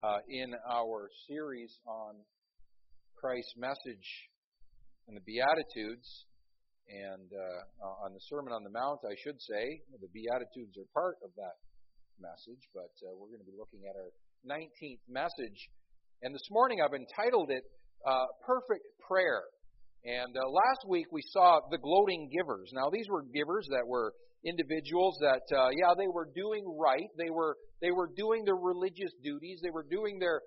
in our series on Christ's message in the Beatitudes, and on the Sermon on the Mount, I should say. The Beatitudes are part of that message, but we're going to be looking at our 19th message. And this morning I've entitled it Perfect Prayer. And last week we saw the gloating givers. Now these were givers that were individuals that, they were doing right. They were doing their religious duties. They were doing their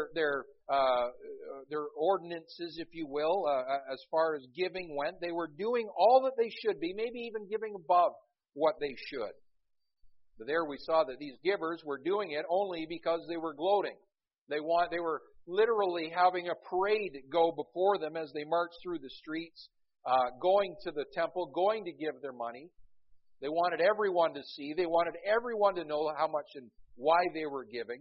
ordinances, if you will, as far as giving went. They were doing all that they should be, maybe even giving above what they should. But there we saw that these givers were doing it only because they were gloating. They were literally having a parade go before them as they marched through the streets, going to the temple, going to give their money. They wanted everyone to see. They wanted everyone to know how much and why they were giving.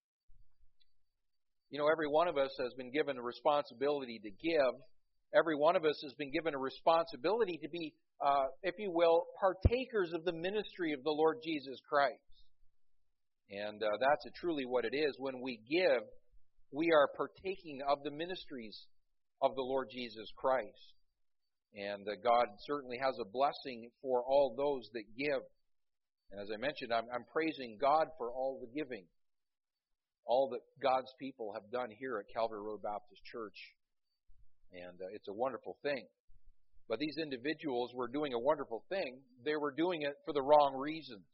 You know, every one of us has been given a responsibility to give. Every one of us has been given a responsibility to be, if you will, partakers of the ministry of the Lord Jesus Christ. And that's truly what it is. When we give, we are partaking of the ministries of the Lord Jesus Christ. And God certainly has a blessing for all those that give. And as I mentioned, I'm praising God for all the giving, all that God's people have done here at Calvary Road Baptist Church. And it's a wonderful thing. But these individuals were doing a wonderful thing. They were doing it for the wrong reasons.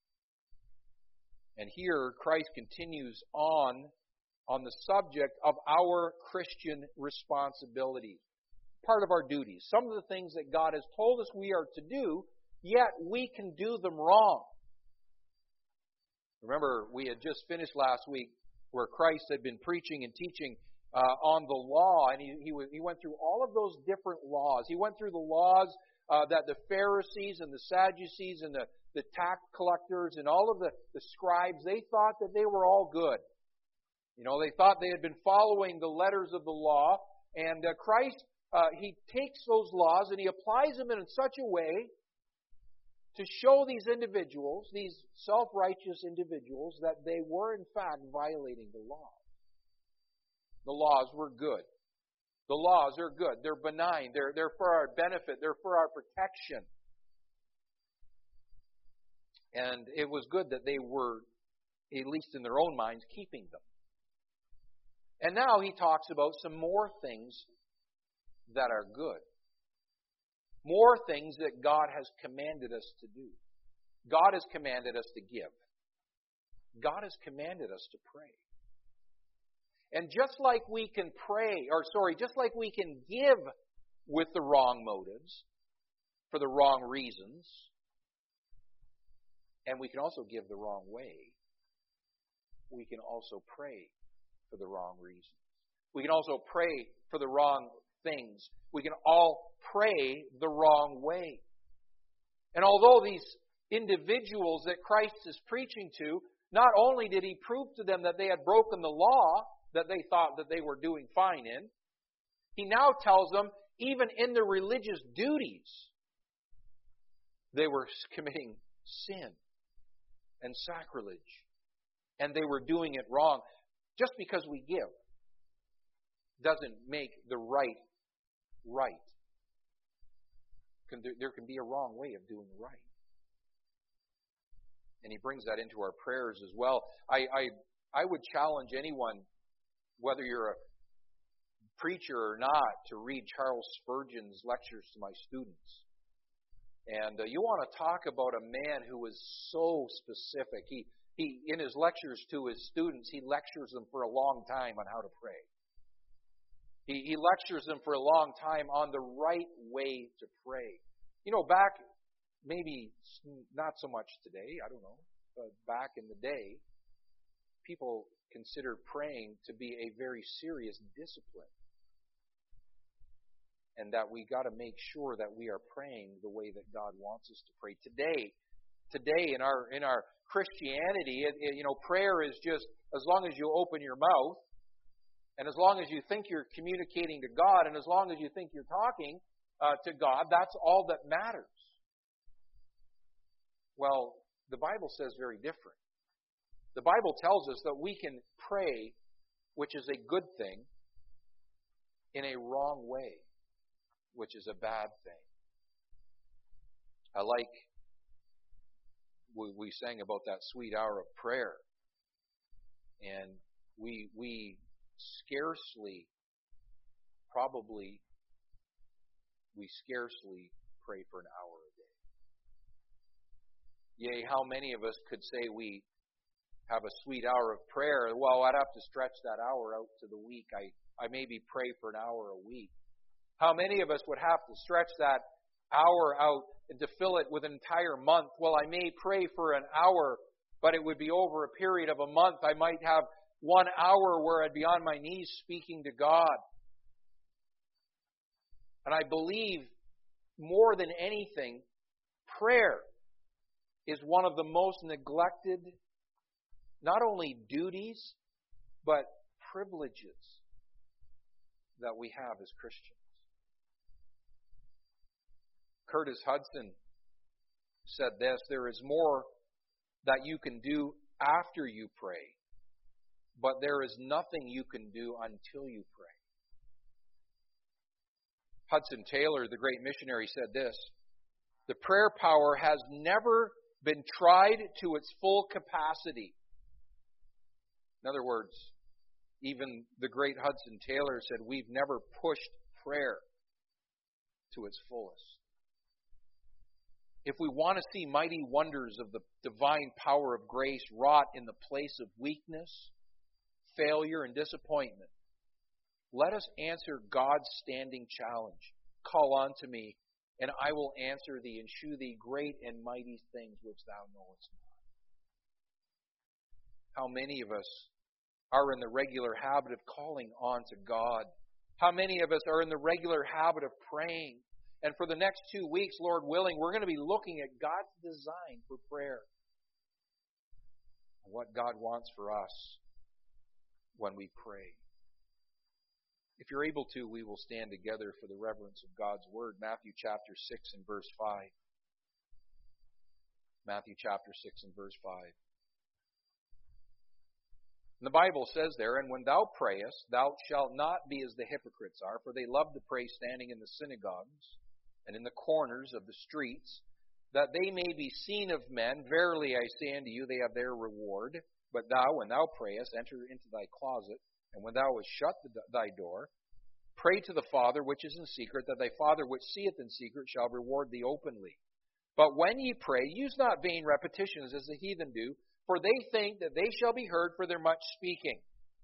And here Christ continues on the subject of our Christian responsibilities. Part of our duties. Some of the things that God has told us we are to do, yet we can do them wrong. Remember, we had just finished last week where Christ had been preaching and teaching on the law, and he went through all of those different laws. He went through the laws that the Pharisees and the Sadducees and the tax collectors and all of the scribes, they thought that they were all good. You know, they thought they had been following the letters of the law, and Christ, he takes those laws and he applies them in such a way to show these individuals, these self-righteous individuals, that they were in fact violating the law. The laws were good. The laws are good. They're benign. They're for our benefit. They're for our protection. And it was good that they were, at least in their own minds, keeping them. And now he talks about some more things that are good. More things that God has commanded us to do. God has commanded us to give. God has commanded us to pray. And just like we can just like we can give with the wrong motives, for the wrong reasons, and we can also give the wrong way, we can also pray for the wrong reasons. We can also pray for the wrong things. We can all pray the wrong way. And although these individuals that Christ is preaching to, not only did he prove to them that they had broken the law that they thought that they were doing fine in, he now tells them even in their religious duties they were committing sin and sacrilege, and they were doing it wrong. Just because we give doesn't make the right. There can be a wrong way of doing right. And he brings that into our prayers as well. I would challenge anyone, whether you're a preacher or not, to read Charles Spurgeon's lectures to my students. And you want to talk about a man who was so specific. He in his lectures to his students, he lectures them for a long time on how to pray. He lectures them for a long time on the right way to pray. You know, back, maybe not so much today, I don't know, but back in the day, people considered praying to be a very serious discipline. And that we got to make sure that we are praying the way that God wants us to pray. Today in our Christianity, prayer is just as long as you open your mouth, and as long as you think you're communicating to God, and as long as you think you're talking to God, that's all that matters. Well, the Bible says very different. The Bible tells us that we can pray, which is a good thing, in a wrong way, which is a bad thing. I like, we sang about that sweet hour of prayer, and we scarcely pray for an hour a day. Yea, how many of us could say we have a sweet hour of prayer? Well, I'd have to stretch that hour out to the week. I maybe pray for an hour a week. How many of us would have to stretch that hour out and to fill it with an entire month? Well, I may pray for an hour, but it would be over a period of a month. I might have 1 hour where I'd be on my knees speaking to God. And I believe more than anything, prayer is one of the most neglected, not only duties, but privileges that we have as Christians. Curtis Hudson said this: there is more that you can do after you pray, but there is nothing you can do until you pray. Hudson Taylor, the great missionary, said this: the prayer power has never been tried to its full capacity. In other words, even the great Hudson Taylor said, we've never pushed prayer to its fullest. If we want to see mighty wonders of the divine power of grace wrought in the place of weakness, failure, and disappointment, let us answer God's standing challenge. Call unto me, and I will answer thee, and shew thee great and mighty things which thou knowest not. How many of us are in the regular habit of calling on to God? How many of us are in the regular habit of praying? And for the next 2 weeks, Lord willing, we're going to be looking at God's design for prayer. And what God wants for us when we pray. If you're able to, we will stand together for the reverence of God's Word. Matthew chapter 6 and verse 5. Matthew chapter 6 and verse 5. And the Bible says there, and when thou prayest, thou shalt not be as the hypocrites are, for they love to pray standing in the synagogues and in the corners of the streets, that they may be seen of men. Verily I say unto you, they have their reward. But thou, when thou prayest, enter into thy closet, and when thou hast shut thy door, pray to the Father which is in secret, that thy Father which seeth in secret shall reward thee openly. But when ye pray, use not vain repetitions as the heathen do, for they think that they shall be heard for their much speaking.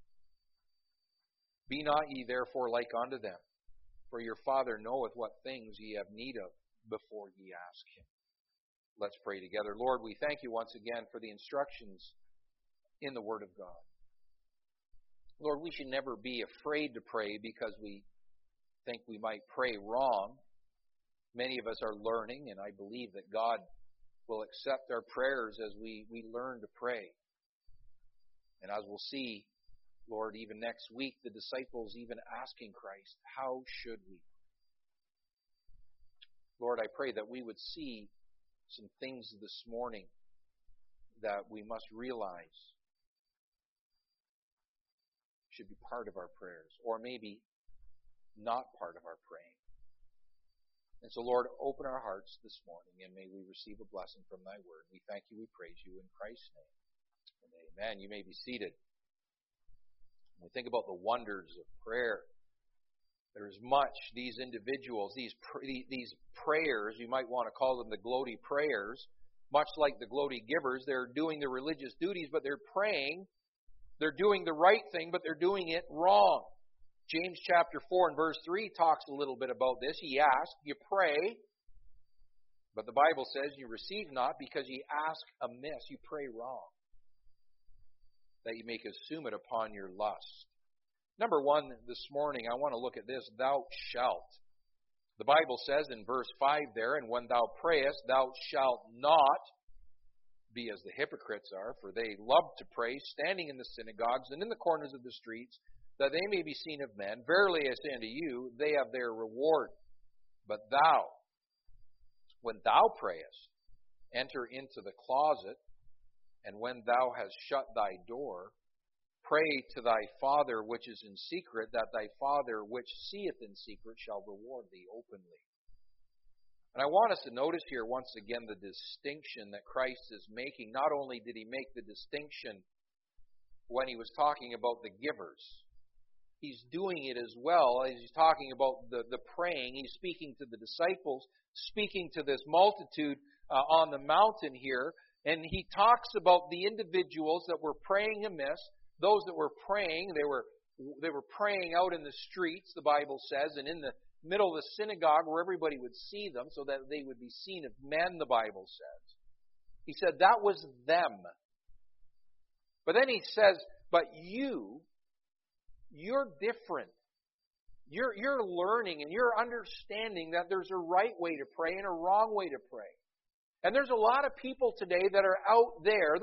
Be not ye therefore like unto them, for your Father knoweth what things ye have need of before ye ask him. Let's pray together. Lord, we thank you once again for the instructions in the Word of God. Lord, we should never be afraid to pray because we think we might pray wrong. Many of us are learning, and I believe that God will accept our prayers as we learn to pray. And as we'll see, Lord, even next week, the disciples even asking Christ, how should we? Lord, I pray that we would see some things this morning that we must realize should be part of our prayers, or maybe not part of our praying. And so, Lord, open our hearts this morning, and may we receive a blessing from thy word. We thank you, we praise you in Christ's name. And amen. You may be seated. When we think about the wonders of prayer, there's much these individuals, these prayers, you might want to call them the gloaty prayers, much like the gloaty givers, they're doing their religious duties, but they're praying. They're doing the right thing, but they're doing it wrong. James chapter 4 and verse 3 talks a little bit about this. Ye ask, you pray, but the Bible says you receive not because ye ask amiss. You pray wrong, that you may consume it upon your lust. Number one, this morning, I want to look at this. Thou shalt. The Bible says in verse 5 there, and when thou prayest, thou shalt not be as the hypocrites are, for they love to pray, standing in the synagogues and in the corners of the streets, that they may be seen of men. Verily I say unto you, they have their reward. But thou, when thou prayest, enter into the closet, And when thou hast shut thy door, pray to thy Father which is in secret, that thy Father which seeth in secret shall reward thee openly. And I want us to notice here once again the distinction that Christ is making. Not only did he make the distinction when he was talking about the givers, he's doing it as well as he's talking about the praying. He's speaking to the disciples, speaking to this multitude on the mountain here. And he talks about the individuals that were praying amiss, those that were praying. They were praying out in the streets, the Bible says, and in the middle of the synagogue where everybody would see them so that they would be seen of men, the Bible says. He said that was them. But then he says, but you're different. You're learning and you're understanding that there's a right way to pray and a wrong way to pray. And there's a lot of people today that are out there,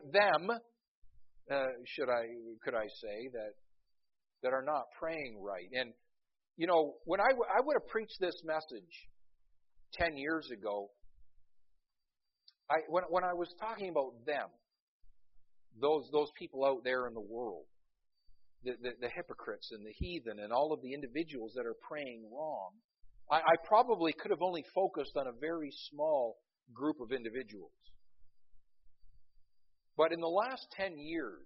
could I say, that are not praying right. And, you know, when I would have preached this message 10 years ago, when I was talking about them, those people out there in the world, the hypocrites and the heathen and all of the individuals that are praying wrong, I probably could have only focused on a very small group of individuals. But in the last 10 years,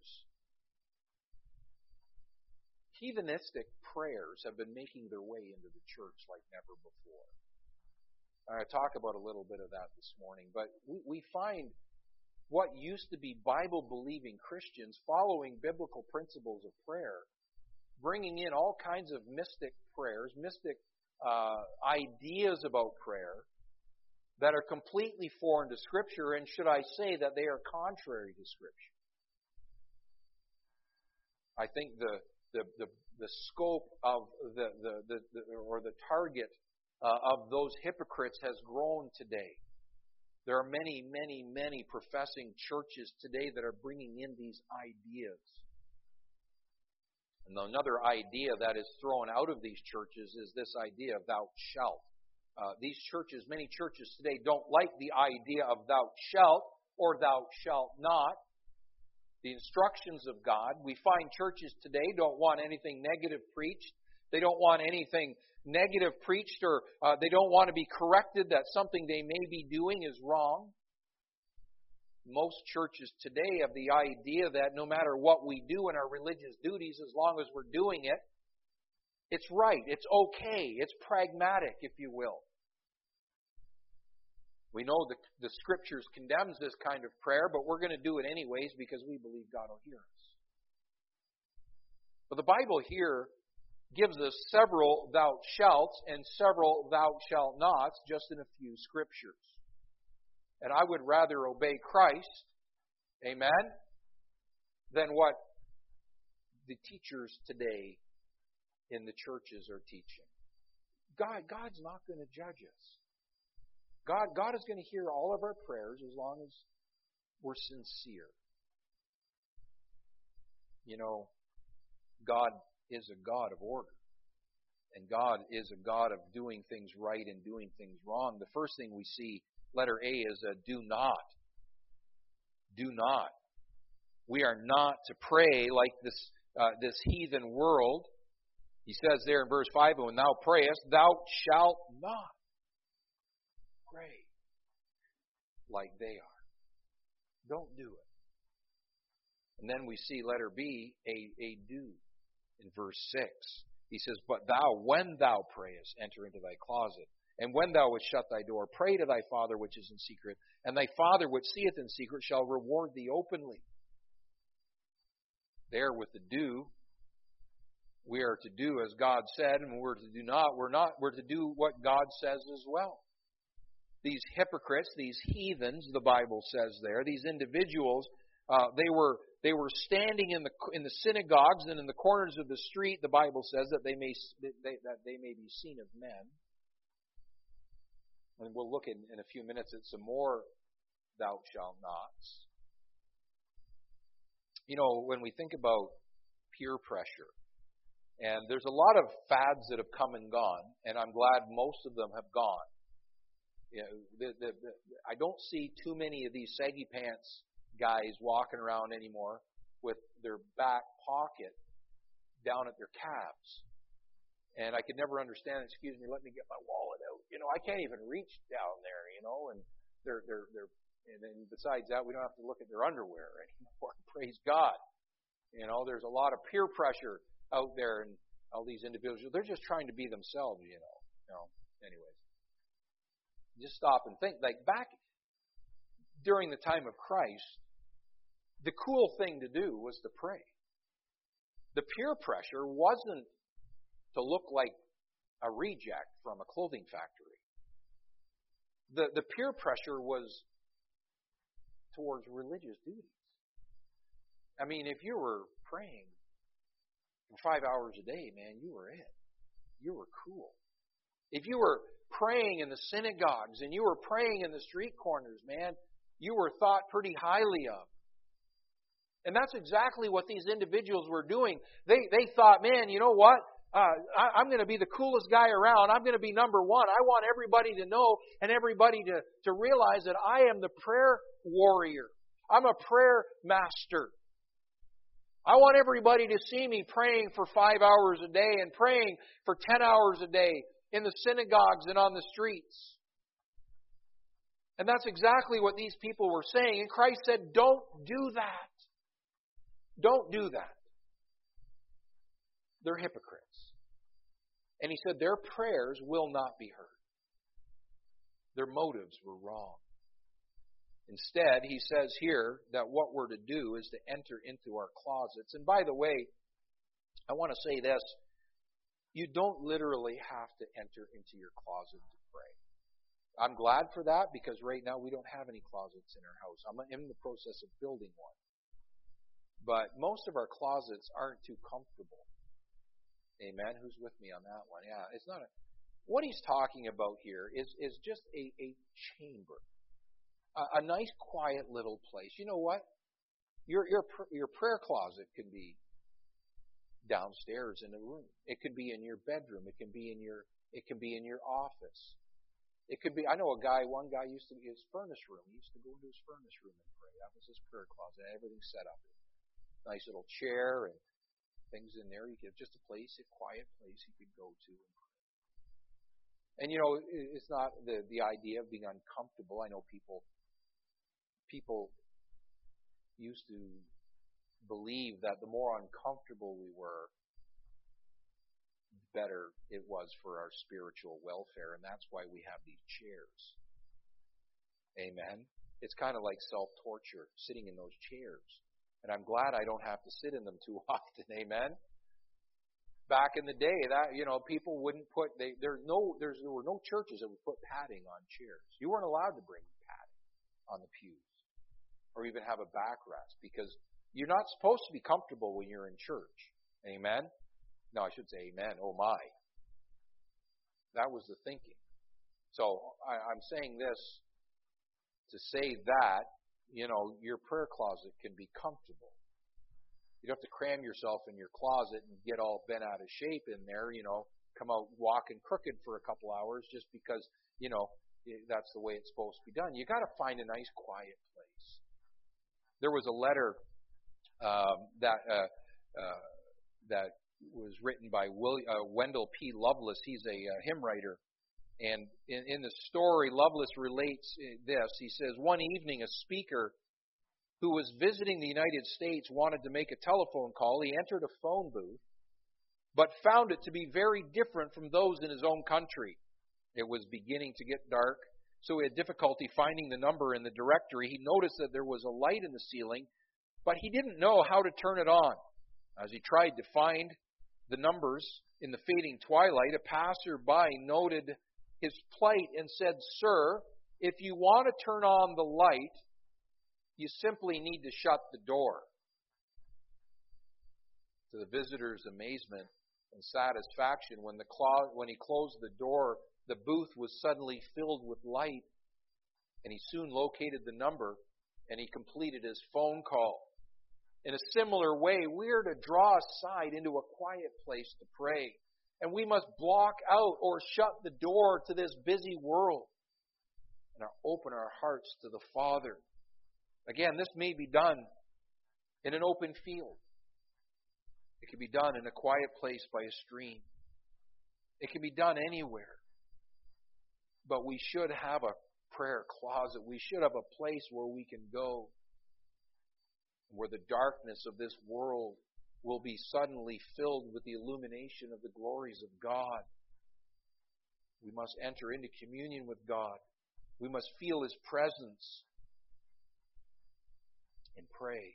heathenistic prayers have been making their way into the church like never before. I talk about a little bit of that this morning, but we find what used to be Bible-believing Christians following biblical principles of prayer, bringing in all kinds of mystic prayers, mystic ideas about prayer that are completely foreign to Scripture, and should I say that they are contrary to Scripture. I think the scope of the target of those hypocrites has grown today. There are many, many, many professing churches today that are bringing in these ideas. And another idea that is thrown out of these churches is this idea of thou shalt. Many churches today don't like the idea of thou shalt or thou shalt not. The instructions of God. We find churches today don't want anything negative preached. They don't want anything negative preached, or they don't want to be corrected that something they may be doing is wrong. Most churches today have the idea that no matter what we do in our religious duties, as long as we're doing it, it's right, it's okay, it's pragmatic, if you will. We know the Scriptures condemns this kind of prayer, but we're going to do it anyways because we believe God will hear us. But the Bible here gives us several thou shalts and several thou shalt nots just in a few Scriptures. And I would rather obey Christ, amen, than what the teachers today in the churches are teaching. God's not going to judge us. God is going to hear all of our prayers as long as we're sincere. You know, God is a God of order. And God is a God of doing things right and doing things wrong. The first thing we see, letter A, is a do not. Do not. We are not to pray like this heathen world. He says there in verse 5, when thou prayest, thou shalt not pray like they are. Don't do it. And then we see letter B, a do in verse 6. He says, but thou, when thou prayest, enter into thy closet. And when thou wouldst shut thy door, pray to thy Father which is in secret. And thy Father which seeth in secret shall reward thee openly. There with the do, we are to do as God said, and we're to do not. We're to do what God says as well. These hypocrites, these heathens, the Bible says there, these individuals, they were standing in the synagogues and in the corners of the street. The Bible says that they may be seen of men. And we'll look in a few minutes at some more thou shalt nots. You know, when we think about peer pressure, and there's a lot of fads that have come and gone, and I'm glad most of them have gone. You know, I don't see too many of these saggy pants guys walking around anymore with their back pocket down at their calves. And I could never understand, excuse me, let me get my wallet out. I can't even reach down there, and and then besides that, we don't have to look at their underwear anymore. Praise God. There's a lot of peer pressure out there, and all these individuals, they're just trying to be themselves, Anyways, just stop and think. Like back during the time of Christ, the cool thing to do was to pray. The peer pressure wasn't to look like a reject from a clothing factory. The peer pressure was towards religious duties. I mean, if you were praying for 5 hours a day, man, you were it. You were cool. If you were praying in the synagogues and you were praying in the street corners, man, you were thought pretty highly of. And that's exactly what these individuals were doing. They thought, man, you know what? I'm going to be the coolest guy around. I'm going to be number one. I want everybody to know and everybody to realize that I am the prayer warrior. I'm a prayer master. I want everybody to see me praying for 5 hours a day and praying for 10 hours a day in the synagogues and on the streets. And that's exactly what these people were saying. And Christ said, don't do that. Don't do that. They're hypocrites. And He said their prayers will not be heard. Their motives were wrong. Instead, He says here that what we're to do is to enter into our closets. And by the way, I want to say this. You don't literally have to enter into your closet to pray. I'm glad for that because right now we don't have any closets in our house. I'm in the process of building one. But most of our closets aren't too comfortable. Amen? Who's with me on that one? Yeah, it's not what He's talking about here is just a chamber. A nice, quiet little place. You know what? Your prayer closet can be downstairs in a room. It could be in your bedroom. It can be in your office. It could be. I know one guy used to be his furnace room. He used to go into his furnace room and pray. That was his prayer closet. Everything set up. Nice little chair and things in there. You could just a quiet place he could go to and pray. And it's not the idea of being uncomfortable. I know people used to believe that the more uncomfortable we were, the better it was for our spiritual welfare, and that's why we have these chairs. Amen? It's kind of like self-torture, sitting in those chairs. And I'm glad I don't have to sit in them too often. Amen? Back in the day, people wouldn't put, there were no churches that would put padding on chairs. You weren't allowed to bring padding on the pews or even have a backrest because you're not supposed to be comfortable when you're in church. Amen? No, I should say amen. Oh my. That was the thinking. So I'm saying this to say that, your prayer closet can be comfortable. You don't have to cram yourself in your closet and get all bent out of shape in there, come out walking crooked for a couple hours just because, that's the way it's supposed to be done. You got to find a nice quiet place. There was a letter that was written by Wendell P. Lovelace. He's a hymn writer. And in the story, Lovelace relates this. He says, one evening a speaker who was visiting the United States wanted to make a telephone call. He entered a phone booth, but found it to be very different from those in his own country. It was beginning to get dark, so he had difficulty finding the number in the directory. He noticed that there was a light in the ceiling, but he didn't know how to turn it on. As he tried to find the numbers in the fading twilight, a passerby noted his plight and said, "Sir, if you want to turn on the light, you simply need to shut the door." To the visitor's amazement and satisfaction, when he closed the door, the booth was suddenly filled with light, and he soon located the number, and he completed his phone call. In a similar way, we are to draw aside into a quiet place to pray. And we must block out or shut the door to this busy world and open our hearts to the Father. Again, this may be done in an open field. It can be done in a quiet place by a stream. It can be done anywhere. But we should have a prayer closet. We should have a place where we can go, where the darkness of this world will be suddenly filled with the illumination of the glories of God. We must enter into communion with God. We must feel His presence and pray.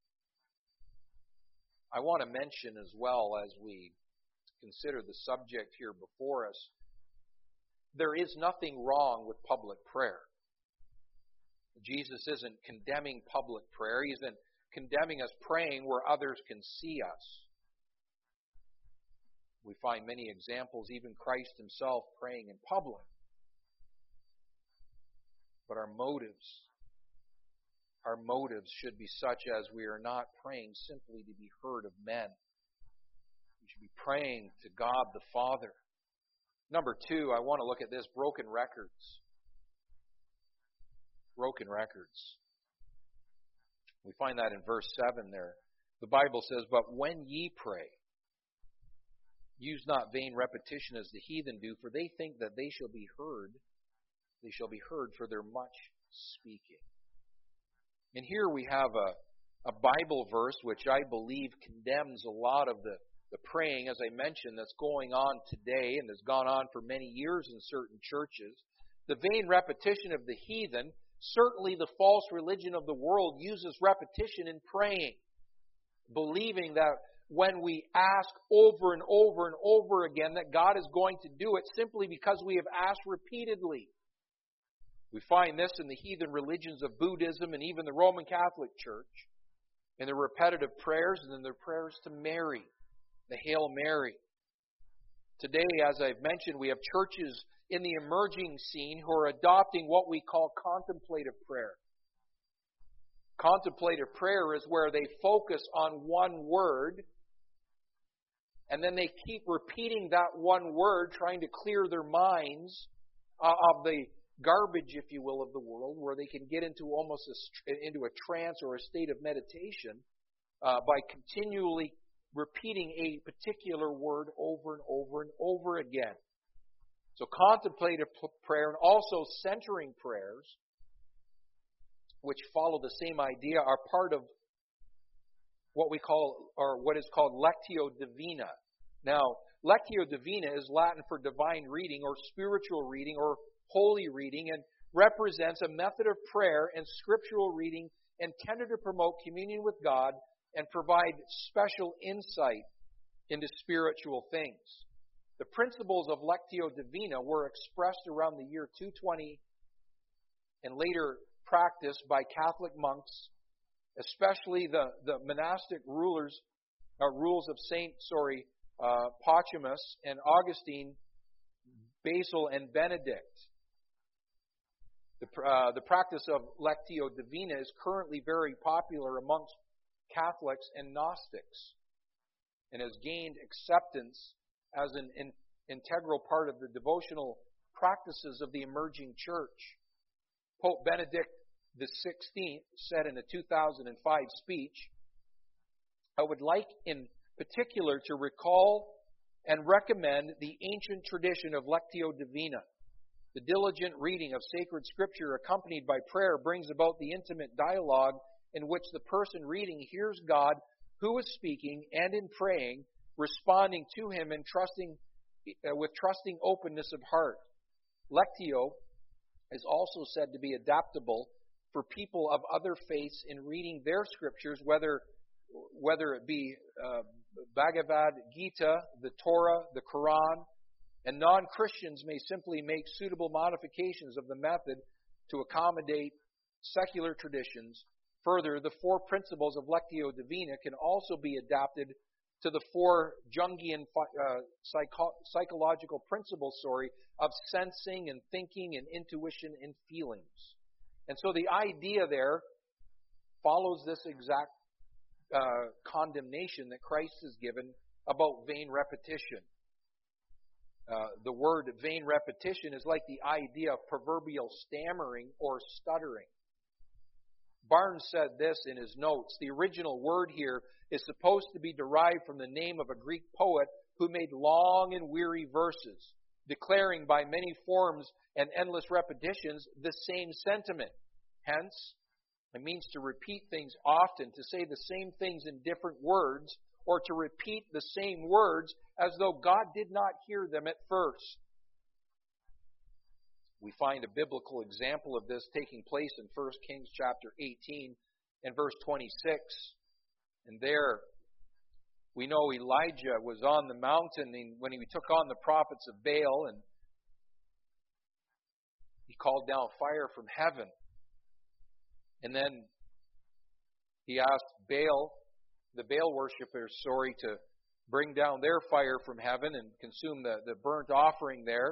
I want to mention as well, as we consider the subject here before us, there is nothing wrong with public prayer. Jesus isn't condemning public prayer. He isn't condemning us praying where others can see us. We find many examples, even Christ Himself praying in public. But our motives should be such as we are not praying simply to be heard of men. We should be praying to God the Father. Number 2, I want to look at this, broken records. Broken records. We find that in verse 7 there. The Bible says, "But when ye pray, use not vain repetition as the heathen do, for they think that they shall be heard. They shall be heard for their much speaking." And here we have a Bible verse which I believe condemns a lot of the praying, as I mentioned, that's going on today and has gone on for many years in certain churches. The vain repetition of the heathen, certainly the false religion of the world, uses repetition in praying, believing that when we ask over and over and over again that God is going to do it simply because we have asked repeatedly. We find this in the heathen religions of Buddhism and even the Roman Catholic Church, in their repetitive prayers and in their prayers to Mary, the Hail Mary. Today, as I've mentioned, we have churches in the emerging scene who are adopting what we call contemplative prayer. Contemplative prayer is where they focus on one word, and then they keep repeating that one word, trying to clear their minds of the garbage, if you will, of the world, where they can get into almost into a trance or a state of meditation by continually repeating a particular word over and over and over again. So contemplative prayer and also centering prayers, which follow the same idea, are part of what we call, or what is called, Lectio Divina. Now, Lectio Divina is Latin for divine reading or spiritual reading or holy reading, and represents a method of prayer and scriptural reading intended to promote communion with God and provide special insight into spiritual things. The principles of Lectio Divina were expressed around the year 220 and later practiced by Catholic monks, especially the monastic rules of Saint Pachomus and Augustine, Basil and Benedict. The practice of Lectio Divina is currently very popular amongst Catholics and Gnostics, and has gained acceptance as an integral part of the devotional practices of the emerging church. Pope Benedict XVI said in a 2005 speech, "I would like in particular to recall and recommend the ancient tradition of Lectio Divina. The diligent reading of sacred scripture accompanied by prayer brings about the intimate dialogue in which the person reading hears God who is speaking, and in praying, responding to Him and with trusting openness of heart. Lectio is also said to be adaptable for people of other faiths in reading their scriptures, whether it be Bhagavad Gita, the Torah, the Quran, and non-Christians may simply make suitable modifications of the method to accommodate secular traditions. Further, the 4 principles of Lectio Divina can also be adapted to the 4 Jungian psychological principles, of sensing and thinking and intuition and feelings. And so the idea there follows this exact condemnation that Christ has given about vain repetition. The word vain repetition is like the idea of proverbial stammering or stuttering. Barnes said this in his notes. The original word here is supposed to be derived from the name of a Greek poet who made long and weary verses, declaring by many forms and endless repetitions the same sentiment. Hence, it means to repeat things often, to say the same things in different words, or to repeat the same words as though God did not hear them at first. We find a biblical example of this taking place in 1 Kings chapter 18 and verse 26. And there we know Elijah was on the mountain when he took on the prophets of Baal, and he called down fire from heaven. And then he asked the Baal worshippers, to bring down their fire from heaven and consume the burnt offering there.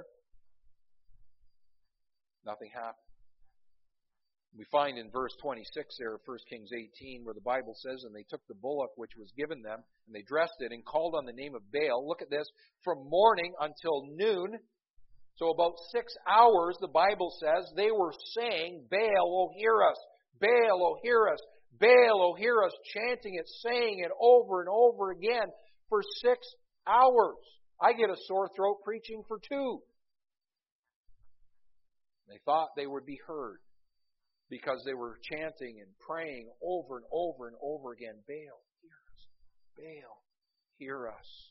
Nothing happened. We find in verse 26 there of 1 Kings 18 where the Bible says, and they took the bullock which was given them, and they dressed it and called on the name of Baal. Look at this, from morning until noon. So about 6 hours, the Bible says, they were saying, Baal, oh hear us, Baal, oh hear us, Baal, oh hear us, chanting it, saying it over and over again for 6 hours. I get a sore throat preaching for 2. They thought they would be heard because they were chanting and praying over and over and over again, Baal, hear us, Baal, hear us.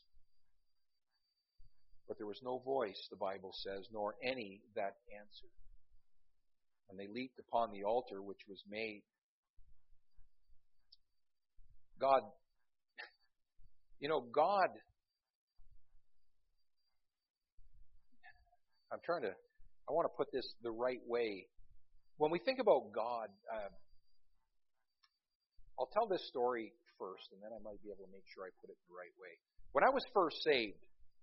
But there was no voice, the Bible says, nor any that answered. And they leaped upon the altar which was made. God, I want to put this the right way. When we think about God, I'll tell this story first, and then I might be able to make sure I put it the right way. When I was first saved,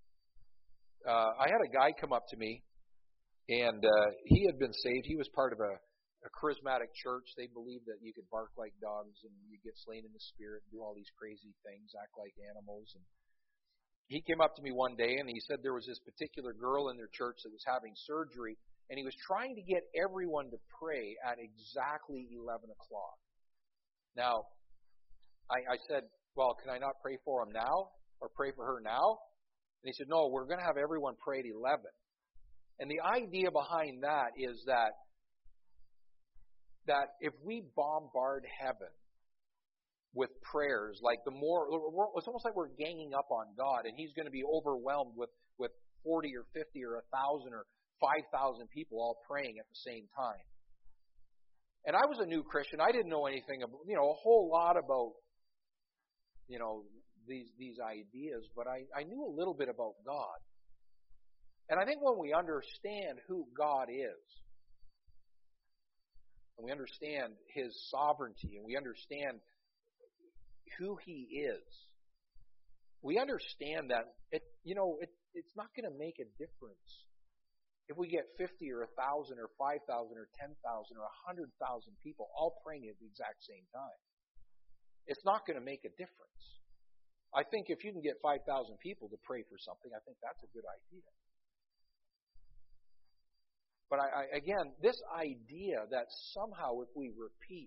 I had a guy come up to me, and he had been saved. He was part of a charismatic church. They believed that you could bark like dogs and you get slain in the spirit and do all these crazy things, act like animals. And he came up to me one day and he said there was this particular girl in their church that was having surgery, and he was trying to get everyone to pray at exactly 11 o'clock. Now, I said, well, can I not pray for him now or pray for her now? And he said, no, we're going to have everyone pray at 11. And the idea behind that is that if we bombard heaven with prayers, it's almost like we're ganging up on God, and He's going to be overwhelmed with 40 or 50 or 1,000 or 5,000 people all praying at the same time. And I was a new Christian. I didn't know anything about, a whole lot about, these ideas, but I knew a little bit about God. And I think when we understand who God is, and we understand His sovereignty, and we understand who He is, we understand that it's not going to make a difference if we get 50 or 1,000 or 5,000 or 10,000 or 100,000 people all praying at the exact same time. It's not going to make a difference. I think if you can get 5,000 people to pray for something, I think that's a good idea. But again, this idea that somehow if we repeat,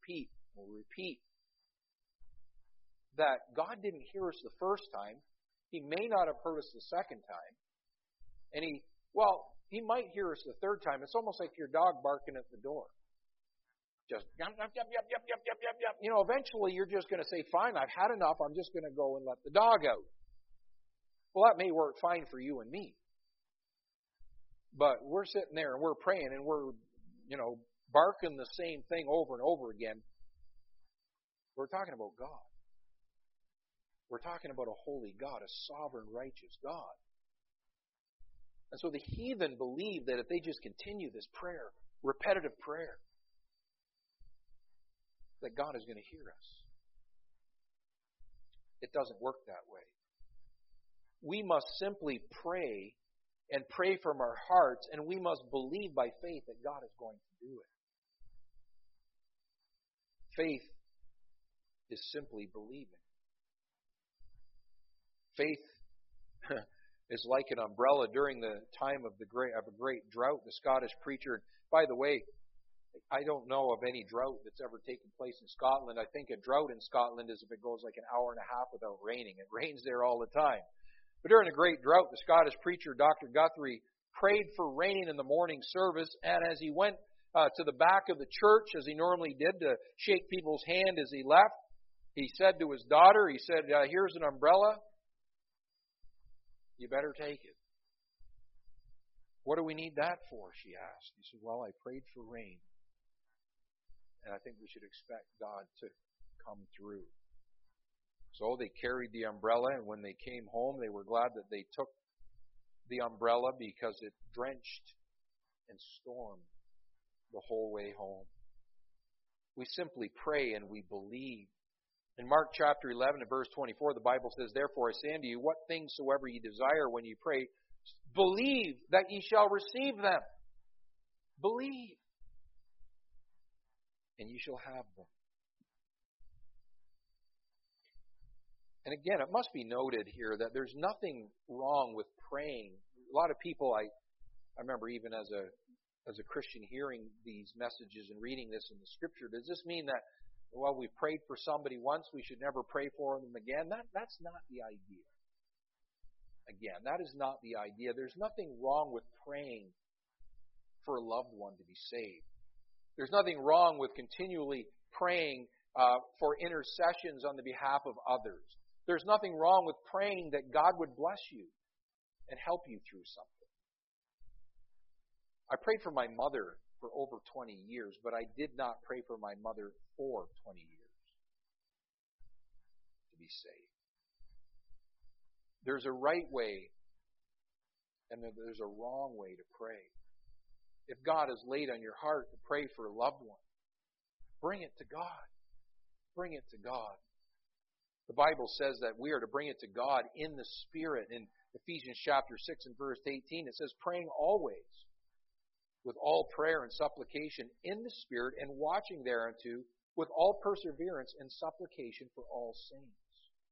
that God didn't hear us the first time, He may not have heard us the second time, and He might hear us the third time. It's almost like your dog barking at the door. Just yum, yum, yum, yum, yum, yum, yum, yum, yum. Eventually you're just going to say, fine, I've had enough. I'm just going to go and let the dog out. Well, that may work fine for you and me. But we're sitting there and we're praying and we're, barking the same thing over and over again. We're talking about God. We're talking about a holy God, a sovereign, righteous God. And so the heathen believe that if they just continue this prayer, repetitive prayer, that God is going to hear us. It doesn't work that way. We must simply pray and pray from our hearts, and we must believe by faith that God is going to do it. Faith is simply believing. Faith is like an umbrella during the time of a great drought. The Scottish preacher, by the way, I don't know of any drought that's ever taken place in Scotland. I think a drought in Scotland is if it goes like an hour and a half without raining. It rains there all the time. But during a great drought, the Scottish preacher, Dr. Guthrie, prayed for rain in the morning service, and as he went to the back of the church, as he normally did, to shake people's hand as he left, he said to his daughter, he said, here's an umbrella. You better take it. What do we need that for? She asked. He said, well, I prayed for rain. And I think we should expect God to come through. So they carried the umbrella, and when they came home, they were glad that they took the umbrella because it drenched and stormed the whole way home. We simply pray and we believe. In Mark chapter 11 and verse 24, the Bible says, therefore I say unto you, what things soever ye desire when ye pray, believe that ye shall receive them. Believe. And ye shall have them. And again, it must be noted here that there's nothing wrong with praying. A lot of people, I remember even as a Christian hearing these messages and reading this in the Scripture, does this mean that, well, we prayed for somebody once, we should never pray for them again? That's not the idea. Again, that is not the idea. There's nothing wrong with praying for a loved one to be saved. There's nothing wrong with continually praying for intercessions on the behalf of others. There's nothing wrong with praying that God would bless you and help you through something. I prayed for my mother for over 20 years, but I did not pray for my mother for 20 years to be saved. There's a right way and there's a wrong way to pray. If God has laid on your heart to pray for a loved one, bring it to God. Bring it to God. The Bible says that we are to bring it to God in the Spirit. In Ephesians chapter 6 and verse 18, it says, praying always with all prayer and supplication in the Spirit, and watching thereunto with all perseverance and supplication for all saints.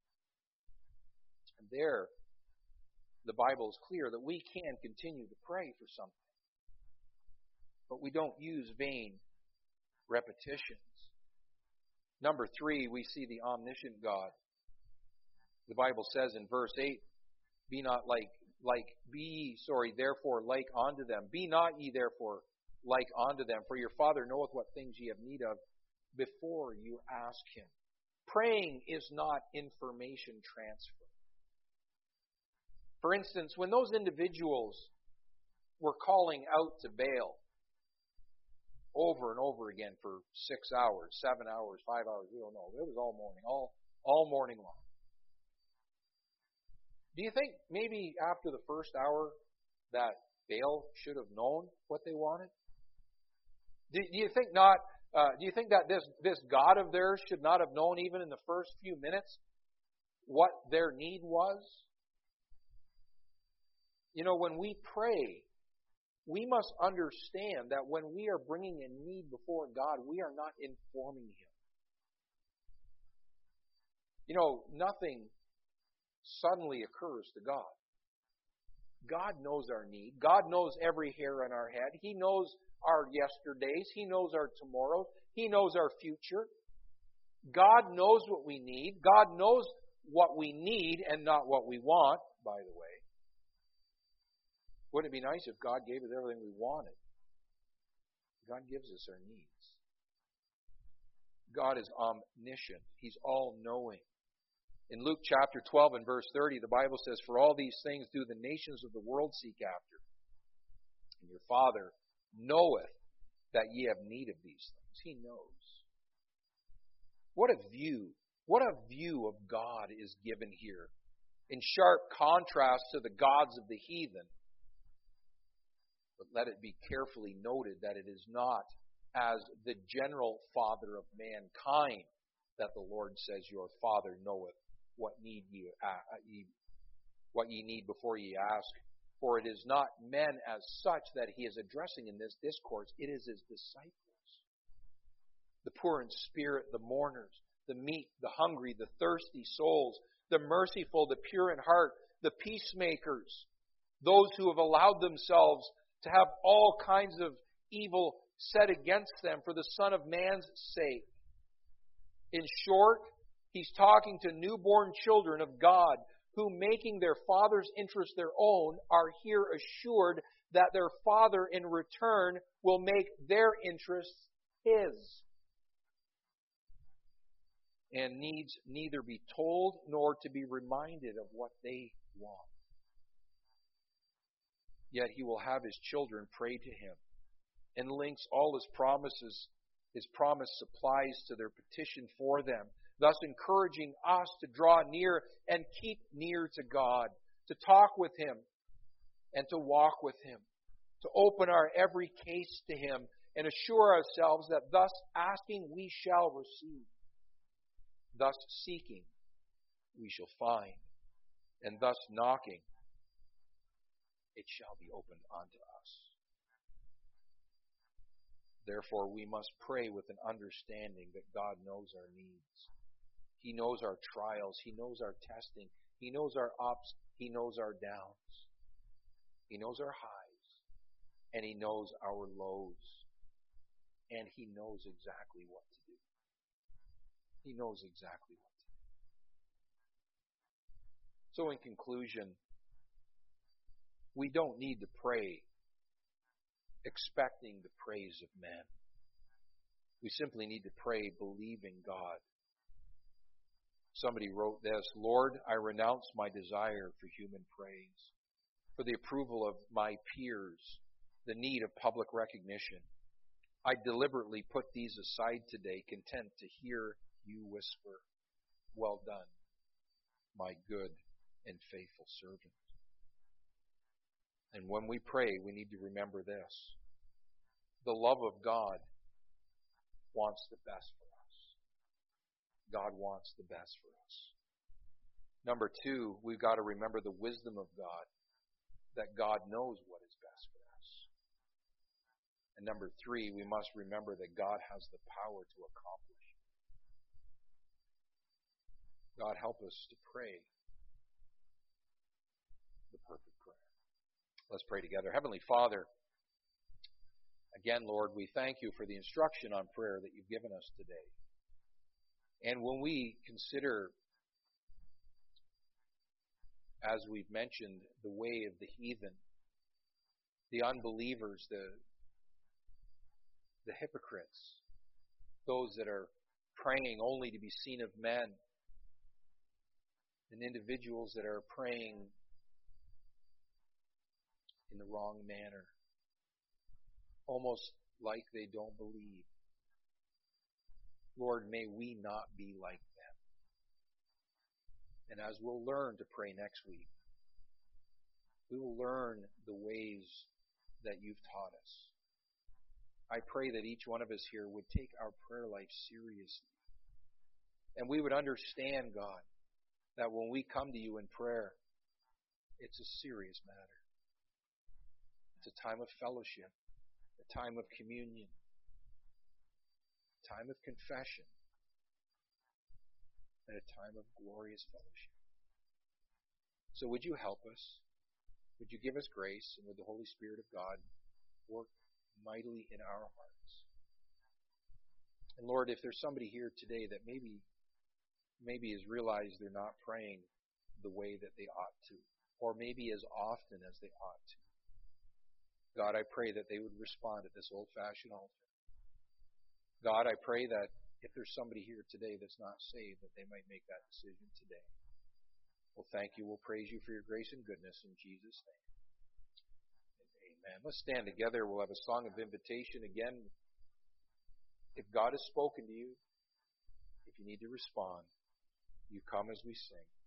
And there, the Bible is clear that we can continue to pray for something, but we don't use vain repetitions. Number 3, we see the omniscient God. The Bible says in verse 8, be not therefore like unto them. Be not ye therefore like unto them, for your Father knoweth what things ye have need of before you ask Him. Praying is not information transfer. For instance, when those individuals were calling out to Baal over and over again for 6 hours, 7 hours, 5 hours, we don't know. It was all morning, all morning long. Do you think maybe after the first hour that Baal should have known what they wanted? Do you think not? Do you think that this God of theirs should not have known even in the first few minutes what their need was? You know, when we pray, we must understand that when we are bringing a need before God, we are not informing Him. You know, nothing suddenly occurs to God. God knows our need. God knows every hair on our head. He knows our yesterdays. He knows our tomorrows. He knows our future. God knows what we need. God knows what we need and not what we want, by the way. Wouldn't it be nice if God gave us everything we wanted? God gives us our needs. God is omniscient. He's all-knowing. In Luke chapter 12 and verse 30, the Bible says, for all these things do the nations of the world seek after. And your Father knoweth that ye have need of these things. He knows. What a view of God is given here, in sharp contrast to the gods of the heathen. But let it be carefully noted that it is not as the general Father of mankind that the Lord says, your Father knoweth what ye need before ye ask. For it is not men as such that He is addressing in this discourse. It is His disciples. The poor in spirit, the mourners, the meek, the hungry, the thirsty souls, the merciful, the pure in heart, the peacemakers, those who have allowed themselves to have all kinds of evil set against them for the Son of Man's sake. In short, he's talking to newborn children of God who, making their Father's interest their own, are here assured that their Father in return will make their interests His, and needs neither be told nor to be reminded of what they want. Yet He will have His children pray to Him, and links all His promises, His promise supplies to their petition for them, thus encouraging us to draw near and keep near to God, to talk with Him and to walk with Him, to open our every case to Him and assure ourselves that thus asking we shall receive, thus seeking we shall find, and thus knocking it shall be opened unto us. Therefore, we must pray with an understanding that God knows our needs. He knows our trials. He knows our testing. He knows our ups. He knows our downs. He knows our highs. And He knows our lows. And He knows exactly what to do. He knows exactly what to do. So in conclusion, we don't need to pray expecting the praise of men. We simply need to pray believing God. Somebody wrote this: Lord, I renounce my desire for human praise, for the approval of my peers, the need of public recognition. I deliberately put these aside today, content to hear you whisper, well done, my good and faithful servant. And when we pray, we need to remember this: the love of God wants the best for us. God wants the best for us. Number two, we've got to remember the wisdom of God, that God knows what is best for us. And number three, we must remember that God has the power to accomplish. God, help us to pray the perfect prayer. Let's pray together. Heavenly Father, again, Lord, we thank you for the instruction on prayer that you've given us today. And when we consider, as we've mentioned, the way of the heathen, the unbelievers, the hypocrites, those that are praying only to be seen of men, and individuals that are praying in the wrong manner, almost like they don't believe. Lord, may we not be like them. And as we'll learn to pray next week, we will learn the ways that you've taught us. I pray that each one of us here would take our prayer life seriously. And we would understand, God, that when we come to you in prayer, it's a serious matter. It's a time of fellowship, a time of communion, a time of confession, and a time of glorious fellowship. So would you help us? Would you give us grace, and would the Holy Spirit of God work mightily in our hearts? And Lord, if there's somebody here today that maybe has realized they're not praying the way that they ought to, or maybe as often as they ought to, God, I pray that they would respond at this old-fashioned altar. God, I pray that if there's somebody here today that's not saved, that they might make that decision today. Well, thank you. We'll praise you for your grace and goodness in Jesus' name. Amen. Let's stand together. We'll have a song of invitation again. If God has spoken to you, if you need to respond, you come as we sing.